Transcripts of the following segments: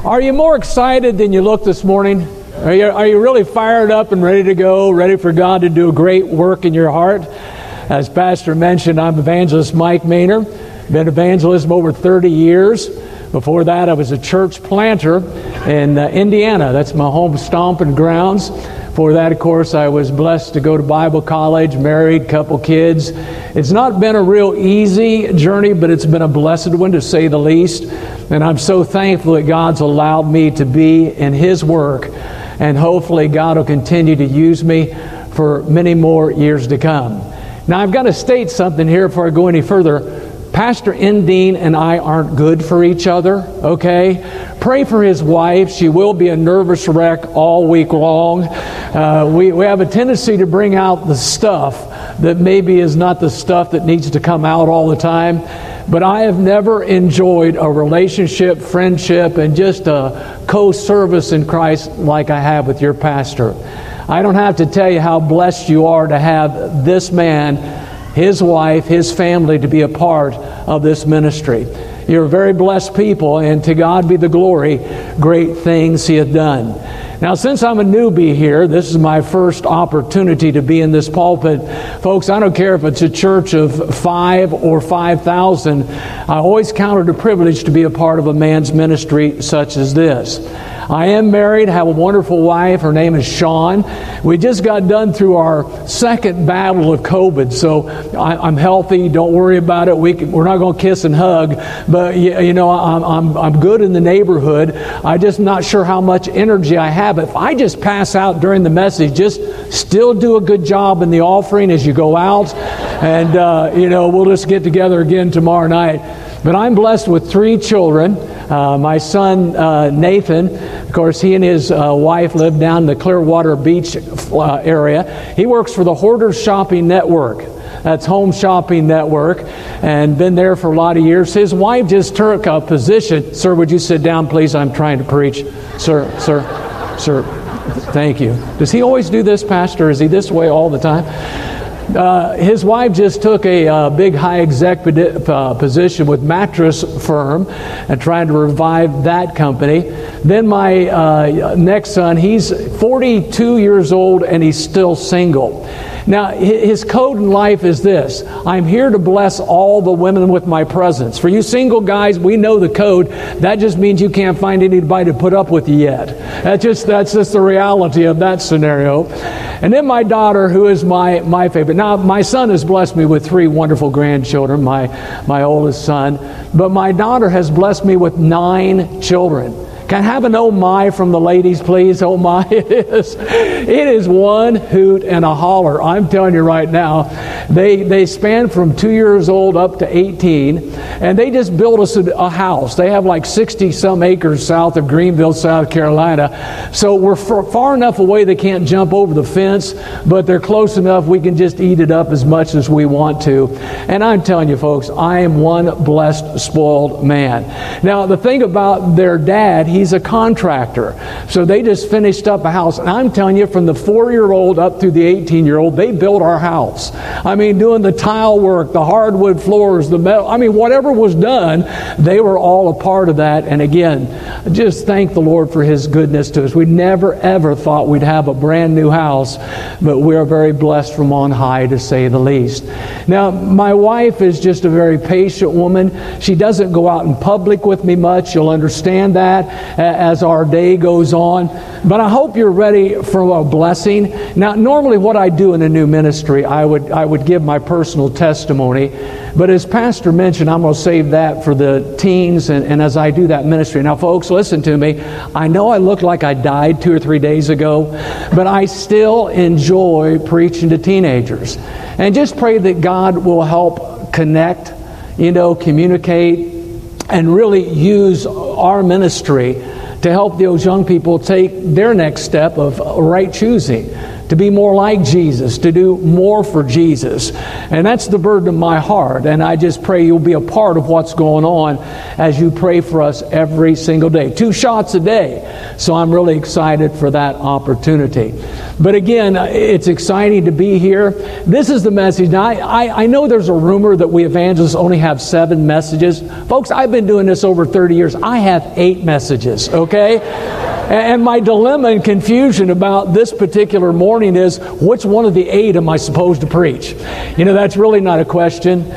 Are you more excited than you look this morning? Are you really fired up and ready to go, ready for God to do a great work in your heart? As Pastor mentioned, I'm evangelist Mike Maynor. Been evangelism over 30 years. Before that, I was a church planter in Indiana. That's my home stomping grounds. For that, of course, I was blessed to go to Bible college, married, couple kids. It's not been a real easy journey, but it's been a blessed one, to say the least. And I'm so thankful that God's allowed me to be in His work. And hopefully God will continue to use me for many more years to come. Now, I've got to state something here before I go any further. Pastor Endine and I aren't good for each other, okay? Pray for his wife. She will be a nervous wreck all week long. We have a tendency to bring out the stuff that maybe is not the stuff that needs to come out all the time. But I have never enjoyed a relationship, friendship, and just a co-service in Christ like I have with your pastor. I don't have to tell you how blessed you are to have this man, his wife, his family to be a part of this ministry. You're very blessed people, and to God be the glory. Great things He hath done. Now, since I'm a newbie here, this is my first opportunity to be in this pulpit. Folks, I don't care if it's a church of 5 or 5,000. I always count it a privilege to be a part of a man's ministry such as this. I am married, have a wonderful wife. Her name is Shawn. We just got done through our second battle of COVID, so I'm healthy. Don't worry about it. We're not going to kiss and hug, but you know, I'm good in the neighborhood. I'm just not sure how much energy I have. If I just pass out during the message, just still do a good job in the offering as you go out, and you know, we'll just get together again tomorrow night. But I'm blessed with 3 children. My son, Nathan, of course, he and his wife live down in the Clearwater Beach area. He works for the Hoarders Shopping Network. That's Home Shopping Network, and been there for a lot of years. His wife just took a position. Sir, would you sit down, please? I'm trying to preach. Sir. Thank you. Does he always do this, Pastor? Is he this way all the time? His wife just took a big high executive position with Mattress Firm and trying to revive that company. Then my next son, he's 42 years old and he's still single. Now, his code in life is this: I'm here to bless all the women with my presence. For you single guys, we know the code. That just means you can't find anybody to put up with you yet. That's just the reality of that scenario. And then my daughter, who is my favorite. Now, my son has blessed me with 3 wonderful grandchildren, my oldest son. But my daughter has blessed me with 9 children. Can I have an oh my from the ladies, please? Oh my, it is one hoot and a holler. I'm telling you right now, they span from 2 years old up to 18, and they just built us a house. They have like 60-some acres south of Greenville, South Carolina. So we're far enough away they can't jump over the fence, but they're close enough we can just eat it up as much as we want to. And I'm telling you, folks, I am one blessed, spoiled man. Now, the thing about their dad, he's a contractor. So they just finished up a house. And I'm telling you, from the 4-year-old up through the 18-year-old, they built our house. I mean, doing the tile work, the hardwood floors, the metal. I mean, whatever was done, they were all a part of that. And again, just thank the Lord for His goodness to us. We never, ever thought we'd have a brand new house, but we are very blessed from on high, to say the least. Now, my wife is just a very patient woman. She doesn't go out in public with me much. You'll understand that as our day goes on. But I hope you're ready for a blessing. Now, normally what I do in a new ministry, I would give my personal testimony. But as Pastor mentioned, I'm going to save that for the teens and as I do that ministry. Now, folks, listen to me. I know I look like I died 2 or 3 days ago, but I still enjoy preaching to teenagers. And just pray that God will help connect, communicate, and really use our ministry to help those young people take their next step of right choosing. to be more like Jesus, to do more for Jesus. And that's the burden of my heart. And I just pray you'll be a part of what's going on as you pray for us every single day. 2 shots a day. So I'm really excited for that opportunity. But again, it's exciting to be here. This is the message. Now, I know there's a rumor that we evangelists only have 7 messages. Folks, I've been doing this over 30 years. I have 8 messages, okay? And my dilemma and confusion about this particular morning is, which one of the 8 am I supposed to preach? You know, that's really not a question.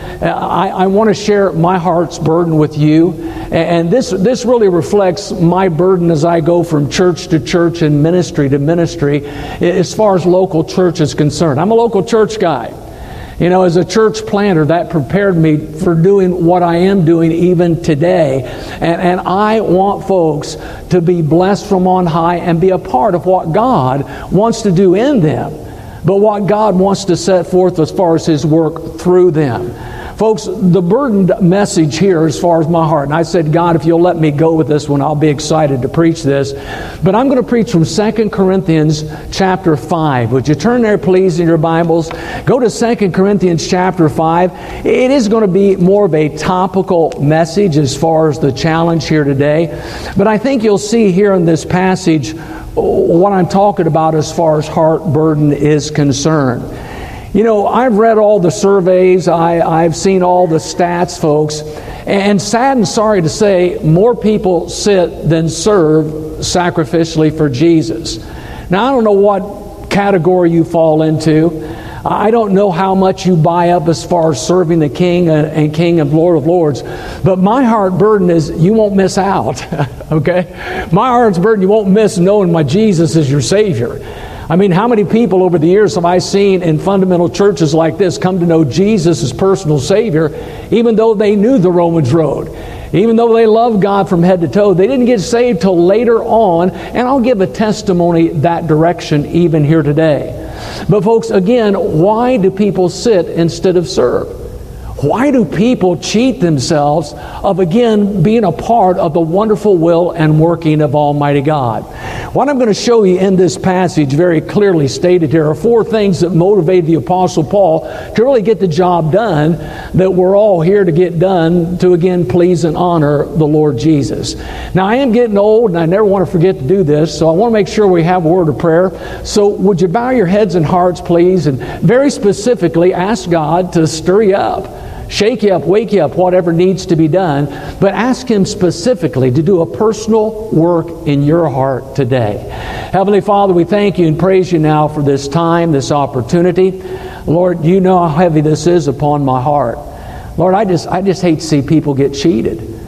I want to share my heart's burden with you. And this really reflects my burden as I go from church to church and ministry to ministry as far as local church is concerned. I'm a local church guy. You know, as a church planter, that prepared me for doing what I am doing even today. And I want folks to be blessed from on high and be a part of what God wants to do in them, but what God wants to set forth as far as His work through them. Folks, the burdened message here as far as my heart, and I said, God, if you'll let me go with this one, I'll be excited to preach this. But I'm going to preach from 2 Corinthians chapter 5. Would you turn there, please, in your Bibles? Go to 2 Corinthians chapter 5. It is going to be more of a topical message as far as the challenge here today. But I think you'll see here in this passage what I'm talking about as far as heart burden is concerned. You know, I've read all the surveys, I've seen all the stats, folks, and sad and sorry to say, more people sit than serve sacrificially for Jesus. Now, I don't know what category you fall into. I don't know how much you buy up as far as serving the King and King and Lord of Lords, but my heart burden is you won't miss out, okay? My heart's burden, you won't miss knowing my Jesus is your Savior. I mean, how many people over the years have I seen in fundamental churches like this come to know Jesus as personal Savior, even though they knew the Romans road, even though they loved God from head to toe? They didn't get saved till later on, and I'll give a testimony that direction even here today. But folks, again, why do people sit instead of serve? Why do people cheat themselves of, again, being a part of the wonderful will and working of Almighty God? What I'm going to show you in this passage, very clearly stated here, are 4 things that motivated the Apostle Paul to really get the job done that we're all here to get done to, again, please and honor the Lord Jesus. Now, I am getting old, and I never want to forget to do this, so I want to make sure we have a word of prayer. So would you bow your heads and hearts, please, and very specifically ask God to stir you up. Shake you up, wake you up, whatever needs to be done. But ask Him specifically to do a personal work in your heart today. Heavenly Father, we thank you and praise you now for this time, this opportunity. Lord, you know how heavy this is upon my heart. Lord, I just hate to see people get cheated.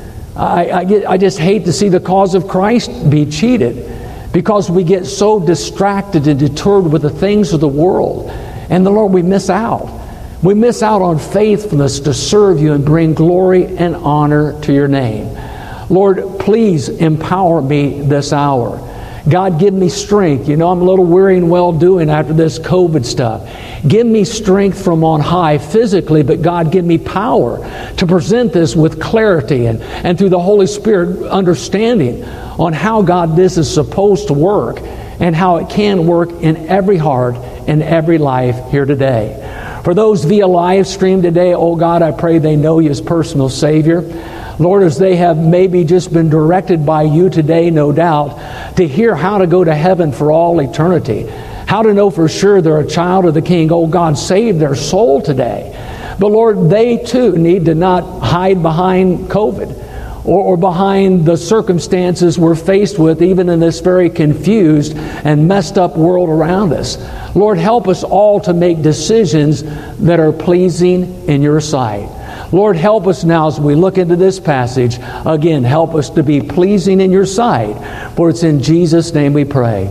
I just hate to see the cause of Christ be cheated, because we get so distracted and deterred with the things of the world. And the Lord, we miss out. We miss out on faithfulness to serve you and bring glory and honor to your name. Lord, please empower me this hour. God, give me strength. You know, I'm a little weary and well-doing after this COVID stuff. Give me strength from on high physically, but God, give me power to present this with clarity and through the Holy Spirit understanding on how, God, this is supposed to work and how it can work in every heart and every life here today. For those via live stream today, oh God, I pray they know you as personal Savior. Lord, as they have maybe just been directed by you today, no doubt, to hear how to go to heaven for all eternity, how to know for sure they're a child of the King. Oh God, save their soul today. But Lord, they too need to not hide behind COVID or behind the circumstances we're faced with, even in this very confused and messed up world around us. Lord, help us all to make decisions that are pleasing in your sight. Lord, help us now as we look into this passage. Again, help us to be pleasing in your sight. For it's in Jesus' name we pray.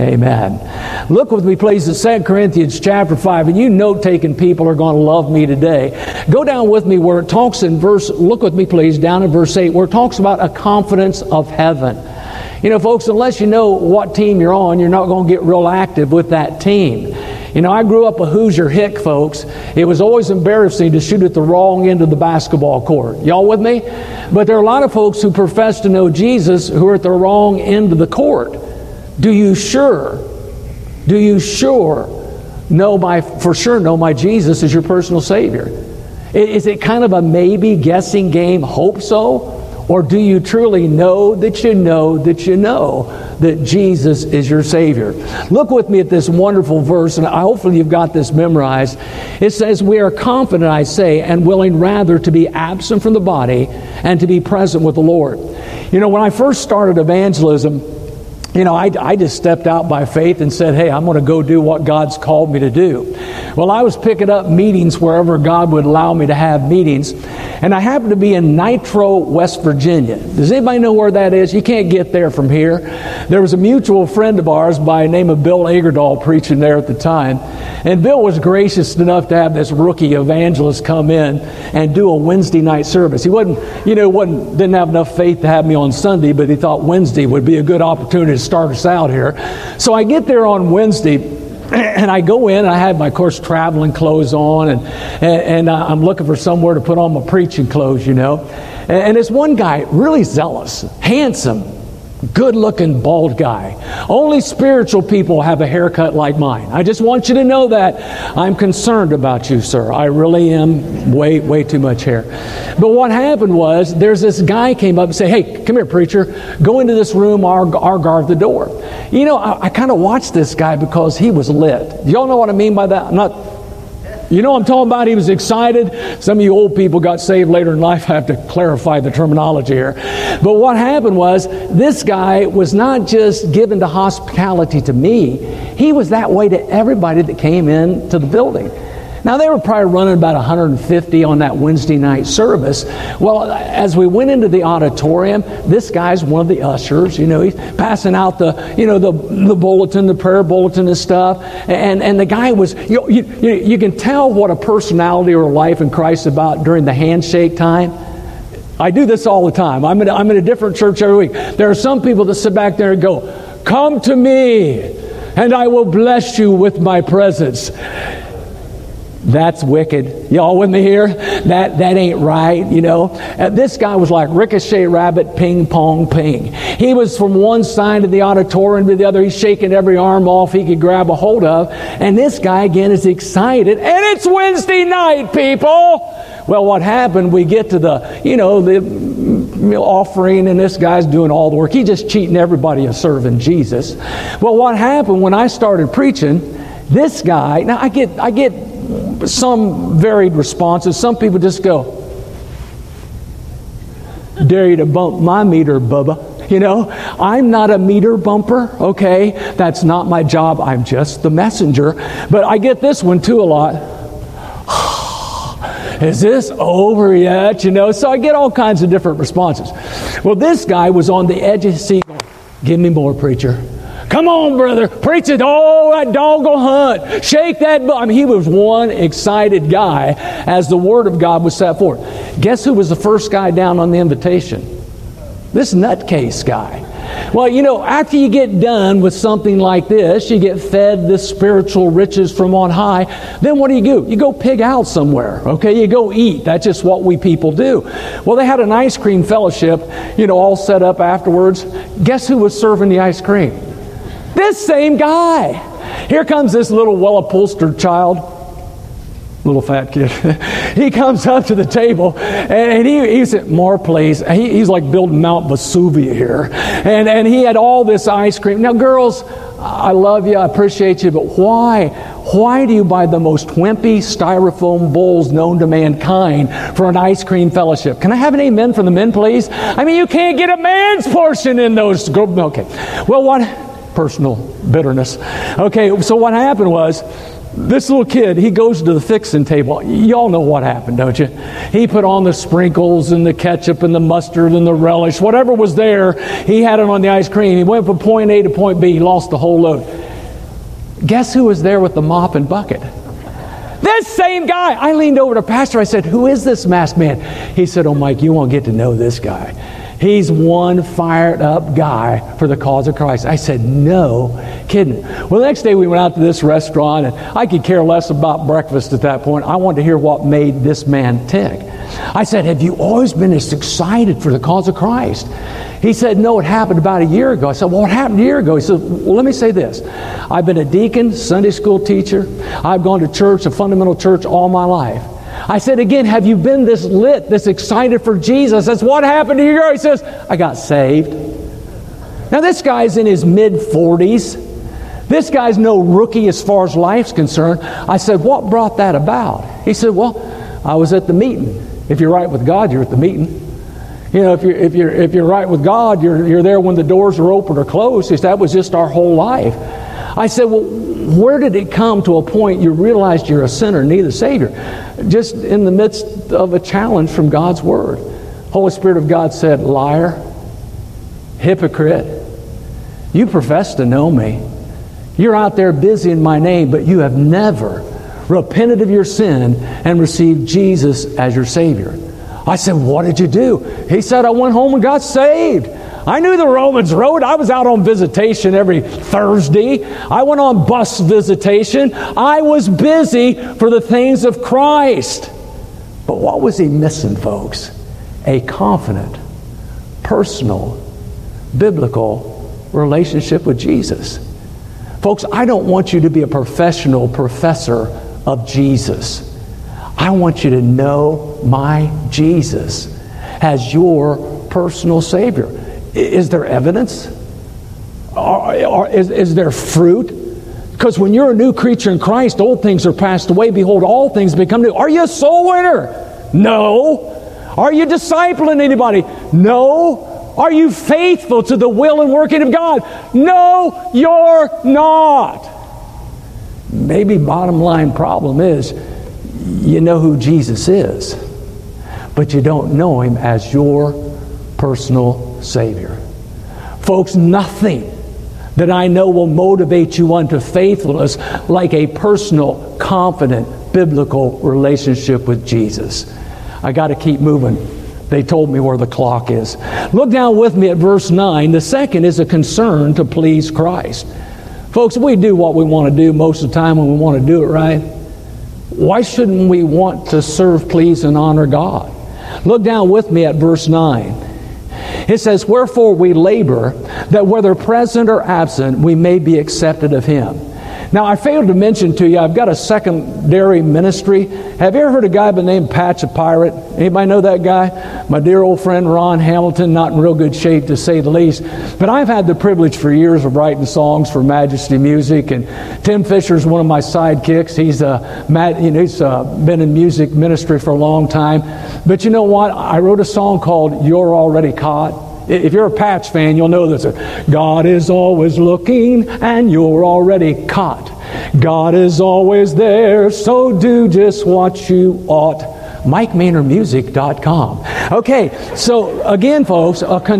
Amen. Look with me, please, at 2 Corinthians chapter 5. And you note-taking people are going to love me today. Go down with me where it talks in look with me, please, down in verse 8, where it talks about a confidence of heaven. You know, folks, unless you know what team you're on, you're not going to get real active with that team. You know, I grew up a Hoosier hick, folks. It was always embarrassing to shoot at the wrong end of the basketball court. Y'all with me? But there are a lot of folks who profess to know Jesus who are at the wrong end of the court. Do you sure Do you for sure know my Jesus is your personal Savior? Is it kind of a maybe guessing game, hope so? Or do you truly know that you know that you know that Jesus is your Savior? Look with me at this wonderful verse, and hopefully you've got this memorized. It says, we are confident, I say, and willing rather to be absent from the body and to be present with the Lord. You know, when I first started evangelism, I just stepped out by faith and said, hey, I'm going to go do what God's called me to do. Well, I was picking up meetings wherever God would allow me to have meetings. And I happened to be in Nitro, West Virginia. Does anybody know where that is? You can't get there from here. There was a mutual friend of ours by the name of Bill Agerdahl preaching there at the time. And Bill was gracious enough to have this rookie evangelist come in and do a Wednesday night service. He didn't have enough faith to have me on Sunday, but he thought Wednesday would be a good opportunity to start us out here. So I get there on Wednesday, and I go in, and I had my, of course, traveling clothes on, and I'm looking for somewhere to put on my preaching clothes, And this one guy, really zealous, handsome, good-looking, bald guy. Only spiritual people have a haircut like mine. I just want you to know that. I'm concerned about you, sir. I really am. Way too much hair. But what happened was, there's this guy came up and said, hey, come here, preacher. Go into this room, I'll guard the door. I kind of watched this guy because he was lit. Do y'all know what I mean by that? I'm not... I'm talking about he was excited. Some of you old people got saved later in life. I have to clarify the terminology here. But what happened was, this guy was not just given to hospitality to me. He was that way to everybody that came in to the building. Now, they were probably running about 150 on that Wednesday night service. Well, as we went into the auditorium, this guy's one of the ushers. He's passing out the bulletin, the prayer bulletin and stuff. And the guy was, you can tell what a personality or a life in Christ is about during the handshake time. I do this all the time. I'm in a different church every week. There are some people that sit back there and go, come to me, and I will bless you with my presence. That's wicked. Y'all with me here? That ain't right, This guy was like ricochet rabbit, ping, pong, ping. He was from one side of the auditorium to the other. He's shaking every arm off he could grab a hold of. And this guy, again, is excited. And it's Wednesday night, people! Well, what happened, we get to the offering, and this guy's doing all the work. He's just cheating everybody of serving Jesus. Well, what happened when I started preaching, this guy, now I get some varied responses. Some people just go, dare you to bump my meter, Bubba. I'm not a meter bumper, okay? That's not my job. I'm just the messenger. But I get this one too a lot. Is this over yet? So I get all kinds of different responses. Well, this guy was on the edge of his seat going, give me more, preacher. Come on, brother. Preach it. Oh, that dog will hunt. Shake that. He was one excited guy as the Word of God was set forth. Guess who was the first guy down on the invitation? This nutcase guy. Well, after you get done with something like this, you get fed the spiritual riches from on high, then what do? You go pig out somewhere, okay? You go eat. That's just what we people do. Well, they had an ice cream fellowship, all set up afterwards. Guess who was serving the ice cream? This same guy. Here comes this little well-upholstered child, little fat kid. He comes up to the table, and he said, more please. He's like building Mount Vesuvius here. And he had all this ice cream. Now, girls, I love you, I appreciate you, but why? Why do you buy the most wimpy styrofoam bowls known to mankind for an ice cream fellowship? Can I have an amen from the men, please? You can't get a man's portion in those. Okay. Well, what? Personal bitterness. Okay, so what happened was, this little kid, he goes to the fixing table. Y'all know what happened, don't you? He put on the sprinkles and the ketchup and the mustard and the relish. Whatever was there, he had it on the ice cream. He went from point A to point B. He lost the whole load. Guess who was there with the mop and bucket? This same guy. I leaned over to Pastor. I said, who is this masked man? He said, oh, Mike, you won't get to know this guy. He's one fired up guy for the cause of Christ. I said, no kidding. Well, the next day we went out to this restaurant, and I could care less about breakfast at that point. I wanted to hear what made this man tick. I said, have you always been this excited for the cause of Christ? He said, no, it happened about a year ago. I said, well, what happened a year ago? He said, well, let me say this. I've been a deacon, Sunday school teacher. I've gone to church, a fundamental church, all my life. I said, again, have you been this lit, this excited for Jesus? That's what happened a year ago. He says, I got saved. Now, this guy's in his mid-40s. This guy's no rookie as far as life's concerned. I said, what brought that about? He said, well, I was at the meeting. If you're right with God, you're at the meeting. You know, if you're right with God, you're there when the doors are open or closed. He said, that was just our whole life. I said, well, where did it come to a point you realized you're a sinner and need a Savior? Just in the midst of a challenge from God's Word. Holy Spirit of God said, liar, hypocrite, you profess to know me. You're out there busy in my name, but you have never repented of your sin and received Jesus as your Savior. I said, what did you do? He said, I went home and got saved. I knew the Romans road. I was out on visitation every Thursday. I went on bus visitation. I was busy for the things of Christ. But what was he missing, folks? A confident, personal, biblical relationship with Jesus. Folks, I don't want you to be a professional professor of Jesus. I want you to know my Jesus as your personal Savior. Is there evidence? Is there fruit? Because when you're a new creature in Christ, old things are passed away. Behold, all things become new. Are you a soul winner? No. Are you discipling anybody? No. Are you faithful to the will and working of God? No, you're not. Maybe bottom line problem is you know who Jesus is, but you don't know Him as your personal Savior. Folks, nothing that I know will motivate you unto faithfulness like a personal, confident, biblical relationship with Jesus. I got to keep moving. They told me where the clock is. Look down with me at verse 9. The second is a concern to please Christ. Folks, we do what we want to do most of the time when we want to do it right. Why shouldn't we want to serve, please, and honor God? Look down with me at verse 9. It says, wherefore we labor, that whether present or absent, we may be accepted of Him. Now, I failed to mention to you, I've got a secondary ministry. Have you ever heard a guy by the name Patch the Pirate? Anybody know that guy? My dear old friend Ron Hamilton, not in real good shape to say the least. But I've had the privilege for years of writing songs for Majesty Music, and Tim Fisher's one of my sidekicks. He's been in music ministry for a long time. But you know what? I wrote a song called You're Already Caught. If you're a Patch fan, you'll know this. God is always looking and you're already caught. God is always there, so do just what you ought. MikeMainerMusic.com. Okay, so again, folks,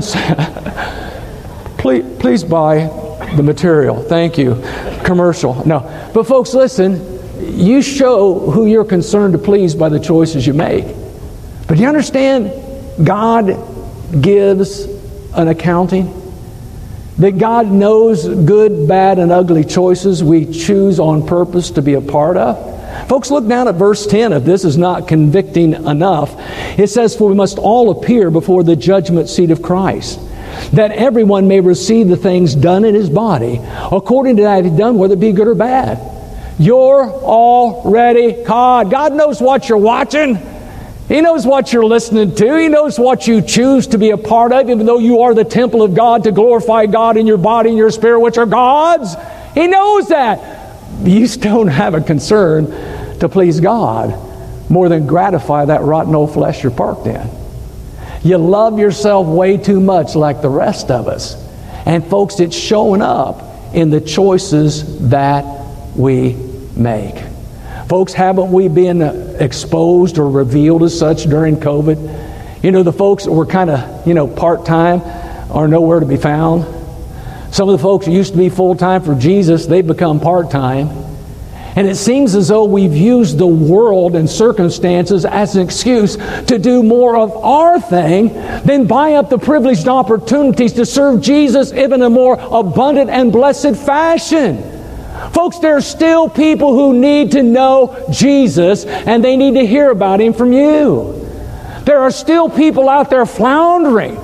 please buy the material. Thank you. Commercial. No. But folks, listen, you show who you're concerned to please by the choices you make. But do you understand? God gives an accounting. That God knows good, bad, and ugly choices we choose on purpose to be a part of. Folks, look down at verse 10. If this is not convicting enough, it says, for we must all appear before the judgment seat of Christ, that everyone may receive the things done in his body, according to that he's done, whether it be good or bad. You're already caught. God knows what you're watching. He knows what you're listening to. He knows what you choose to be a part of, even though you are the temple of God, to glorify God in your body and your spirit, which are God's. He knows that. You still don't have a concern to please God more than gratify that rotten old flesh you're parked in. You love yourself way too much like the rest of us. And folks, it's showing up in the choices that we make. Folks, haven't we been exposed or revealed as such during COVID? You know, the folks that were kind of, part-time are nowhere to be found. Some of the folks who used to be full-time for Jesus, they've become part-time. And it seems as though we've used the world and circumstances as an excuse to do more of our thing than buy up the privileged opportunities to serve Jesus even in a more abundant and blessed fashion. Folks, there are still people who need to know Jesus, and they need to hear about Him from you. There are still people out there floundering,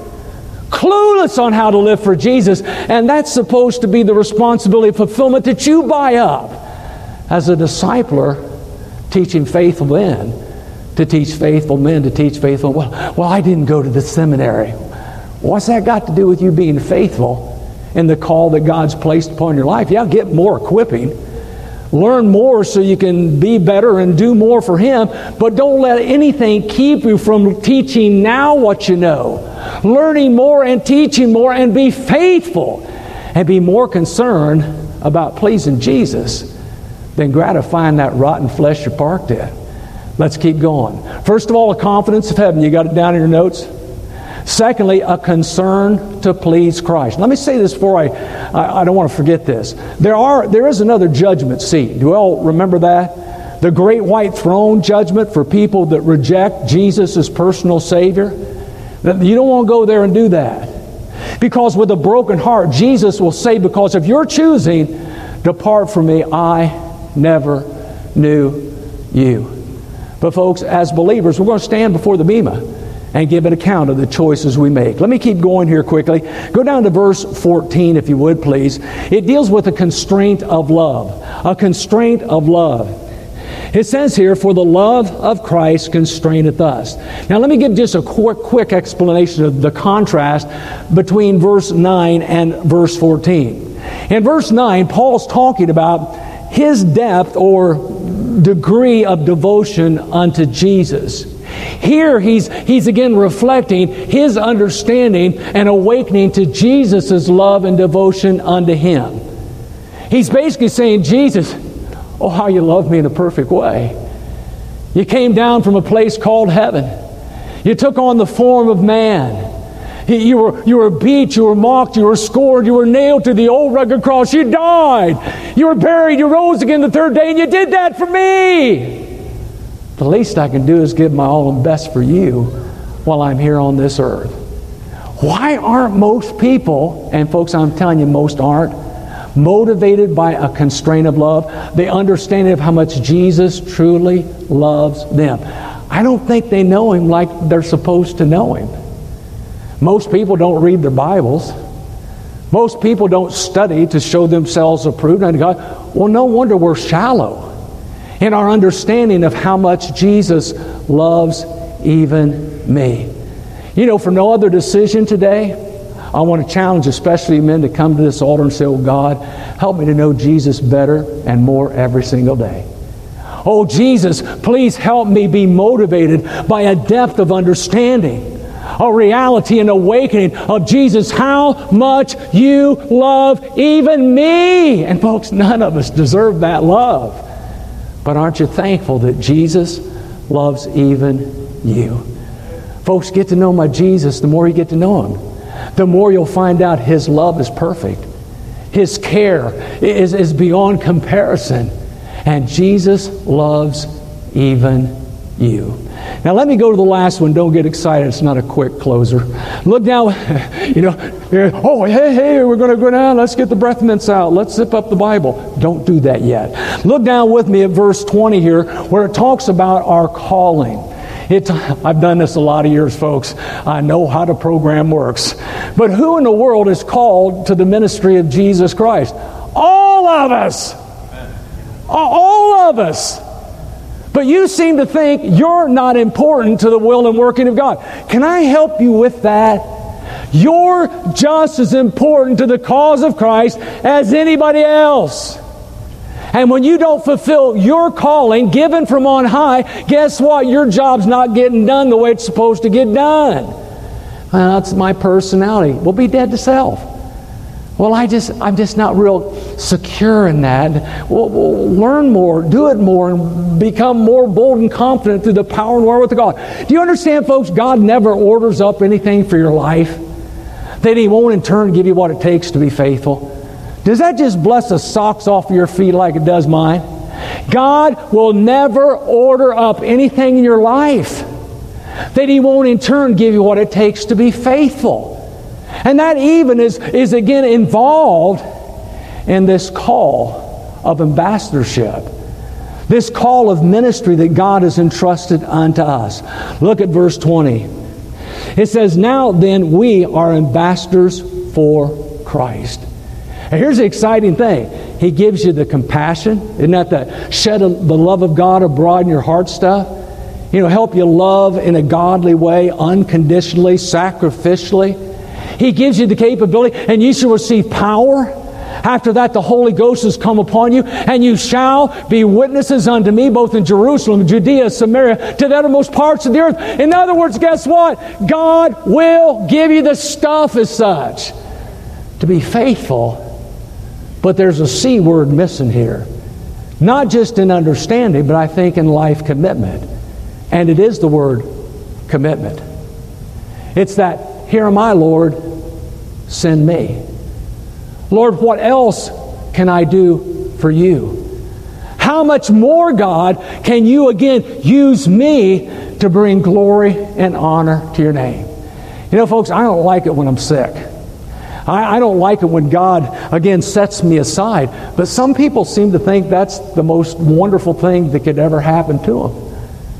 clueless on how to live for Jesus, and that's supposed to be the responsibility of fulfillment that you buy up as a discipler, teaching faithful men to teach faithful men to teach faithful. Well, I didn't go to the seminary. What's that got to do with you being faithful in the call that God's placed upon your life? Yeah, get more equipping. Learn more so you can be better and do more for Him, but don't let anything keep you from teaching now what you know. Learning more and teaching more, and be faithful and be more concerned about pleasing Jesus than gratifying that rotten flesh you're parked in. Let's keep going. First of all, a confidence of heaven. You got it down in your notes? Secondly, a concern to please Christ. Let me say this before I don't want to forget this. There is another judgment seat. Do you all remember that? The great white throne judgment for people that reject Jesus as personal Savior. You don't want to go there and do that. Because with a broken heart, Jesus will say, because of your choosing, depart from me, I never knew you. But folks, as believers, we're going to stand before the Bema and give an account of the choices we make. Let me keep going here quickly. Go down to verse 14, if you would, please. It deals with a constraint of love. A constraint of love. It says here, for the love of Christ constraineth us. Now let me give just a quick explanation of the contrast between verse 9 and verse 14. In verse 9, Paul's talking about his depth or degree of devotion unto Jesus. Here he's again reflecting his understanding and awakening to Jesus' love and devotion unto Him. He's basically saying, Jesus, oh, how you love me in a perfect way. You came down from a place called heaven. You took on the form of man. You were beat, you were mocked, you were scored, you were nailed to the old rugged cross. You died. You were buried, you rose again the third day, and you did that for me. The least I can do is give my all and best for you while I'm here on this earth. Why aren't most people, and folks, I'm telling you, most aren't, motivated by a constraint of love, the understanding of how much Jesus truly loves them? I don't think they know Him like they're supposed to know Him. Most people don't read their Bibles. Most people don't study to show themselves approved unto God. Well, no wonder we're shallow in our understanding of how much Jesus loves even me. You know, for no other decision today, I want to challenge especially men to come to this altar and say, oh God, help me to know Jesus better and more every single day. Oh Jesus, please help me be motivated by a depth of understanding, a reality and awakening of Jesus, how much you love even me. And folks, none of us deserve that love. But aren't you thankful that Jesus loves even you? Folks, get to know my Jesus. The more you get to know Him, the more you'll find out His love is perfect. His care is beyond comparison. And Jesus loves even you. Now let me go to the last one. Don't get excited. It's not a quick closer. Look down. Oh, hey, we're going to go down. Let's get the breath mints out. Let's zip up the Bible. Don't do that yet. Look down with me at verse 20 here, where it talks about our calling. I've done this a lot of years, folks. I know how the program works. But who in the world is called to the ministry of Jesus Christ? All of us. All of us. But you seem to think you're not important to the will and working of God. Can I help you with that? You're just as important to the cause of Christ as anybody else. And when you don't fulfill your calling given from on high, guess what? Your job's not getting done the way it's supposed to get done. Well, that's my personality. Well, be dead to self. Well, I'm just not real secure in that. Well, learn more, do it more, and become more bold and confident through the power and word of God. Do you understand, folks? God never orders up anything for your life that He won't in turn give you what it takes to be faithful. Does that just bless the socks off of your feet like it does mine? God will never order up anything in your life that He won't in turn give you what it takes to be faithful. And that even is again involved in this call of ambassadorship This call of ministry that God has entrusted unto us. Look at verse 20. It says, now then we are ambassadors for Christ. And here's the exciting thing. He gives you the compassion. Isn't that the shed of the love of God abroad in your heart stuff? Help you love in a godly way, unconditionally, sacrificially. He gives you the capability, and you shall receive power. After that, the Holy Ghost has come upon you, and you shall be witnesses unto me, both in Jerusalem, Judea, Samaria, to the uttermost parts of the earth. In other words, guess what? God will give you the stuff as such to be faithful. But there's a C word missing here. Not just in understanding, but I think in life commitment. And it is the word commitment. It's that, here am I, Lord, send me. Lord, what else can I do for you? How much more, God, can you again use me to bring glory and honor to your name? Folks, I don't like it when I'm sick. I don't like it when God, again, sets me aside. But some people seem to think that's the most wonderful thing that could ever happen to them.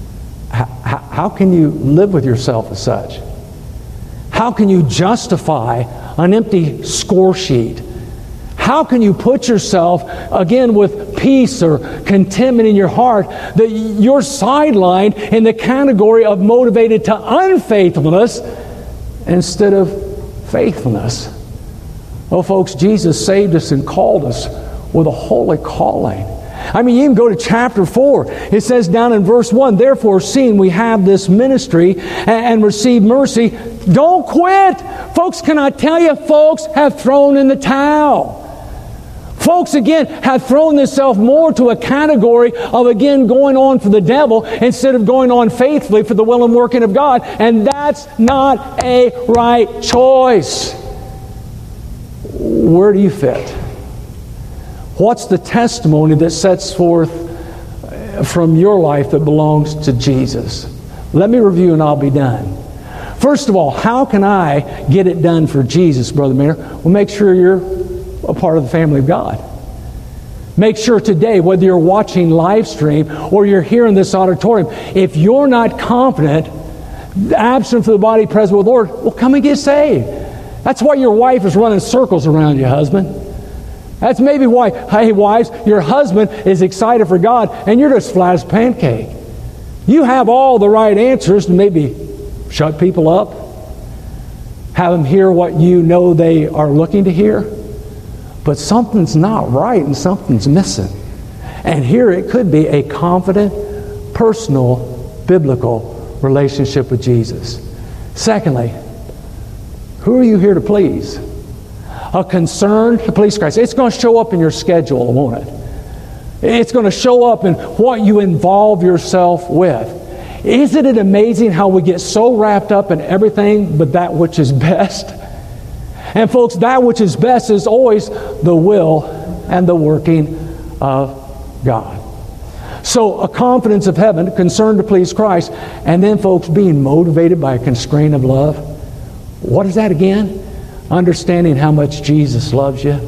How can you live with yourself as such? How can you justify an empty score sheet? How can you put yourself, again, with peace or contentment in your heart, that you're sidelined in the category of motivated to unfaithfulness instead of faithfulness? Oh, folks, Jesus saved us and called us with a holy calling. I mean, you can go to chapter 4. It says down in verse 1, therefore, seeing we have this ministry and receive mercy, don't quit. Folks, can I tell you, folks have thrown in the towel. Folks, again, have thrown themselves more to a category of, again, going on for the devil instead of going on faithfully for the will and working of God. And that's not a right choice. Where do you fit? What's the testimony that sets forth from your life that belongs to Jesus? Let me review and I'll be done. First of all, how can I get it done for Jesus, Brother Maynard? Well, make sure you're a part of the family of God. Make sure today, whether you're watching live stream or you're here in this auditorium, if you're not confident, absent from the body, present with the Lord, well, come and get saved. That's why your wife is running circles around you, husband. That's maybe why, hey, wives, your husband is excited for God and you're just flat as a pancake. You have all the right answers to maybe shut people up, have them hear what you know they are looking to hear. But something's not right and something's missing. And here it could be a confident, personal, biblical relationship with Jesus. Secondly, who are you here to please? A concern to please Christ. It's going to show up in your schedule, won't it? It's going to show up in what you involve yourself with. Isn't it amazing how we get so wrapped up in everything but that which is best? And folks, that which is best is always the will and the working of God. So a confidence of heaven, a concern to please Christ, and then folks being motivated by a constraint of love. What is that again? Understanding how much Jesus loves you.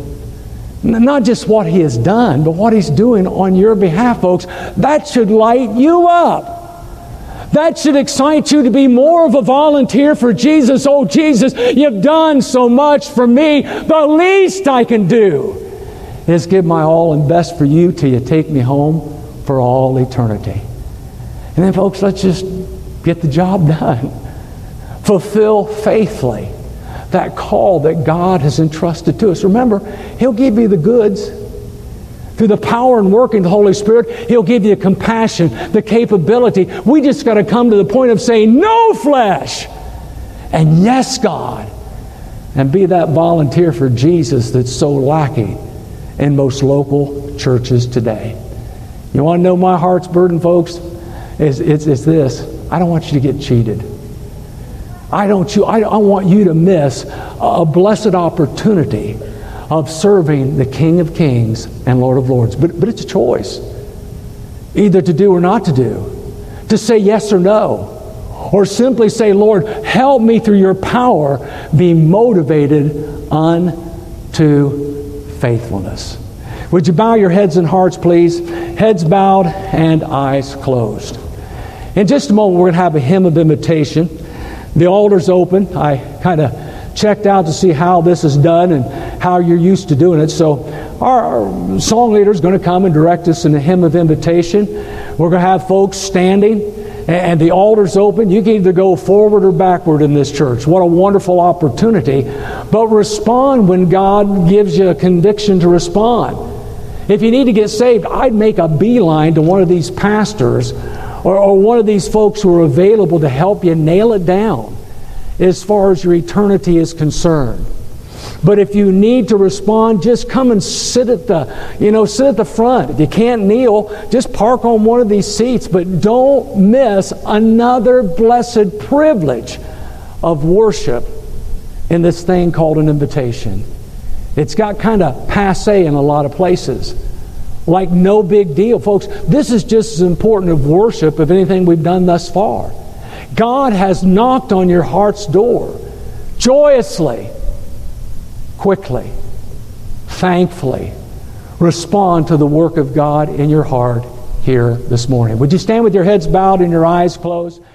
Not just what He has done, but what He's doing on your behalf, folks. That should light you up. That should excite you to be more of a volunteer for Jesus. Oh, Jesus, you've done so much for me. The least I can do is give my all and best for you till you take me home for all eternity. And then, folks, let's just get the job done. Fulfill faithfully that call that God has entrusted to us. Remember, He'll give you the goods. Through the power and working of the Holy Spirit, He'll give you compassion, the capability. We just got to come to the point of saying, no flesh, and yes, God, and be that volunteer for Jesus that's so lacking in most local churches today. You want to know my heart's burden, folks? It's this. I don't want you to get cheated. I want you to miss a blessed opportunity of serving the King of Kings and Lord of Lords. But it's a choice. Either to do or not to do. To say yes or no. Or simply say, Lord, help me through your power be motivated unto faithfulness. Would you bow your heads and hearts, please? Heads bowed and eyes closed. In just a moment, we're going to have a hymn of invitation. The altar's open. I kind of checked out to see how this is done and how you're used to doing it. So our song leader is going to come and direct us in the hymn of invitation. We're going to have folks standing, and the altar's open. You can either go forward or backward in this church. What a wonderful opportunity. But respond when God gives you a conviction to respond. If you need to get saved, I'd make a beeline to one of these pastors or one of these folks who are available to help you nail it down as far as your eternity is concerned. But if you need to respond, just come and sit at the front. If you can't kneel, just park on one of these seats. But don't miss another blessed privilege of worship in this thing called an invitation. It's got kind of passé in a lot of places. Like no big deal. Folks, this is just as important of worship of anything we've done thus far. God has knocked on your heart's door joyously, quickly, thankfully. Respond to the work of God in your heart here this morning. Would you stand with your heads bowed and your eyes closed?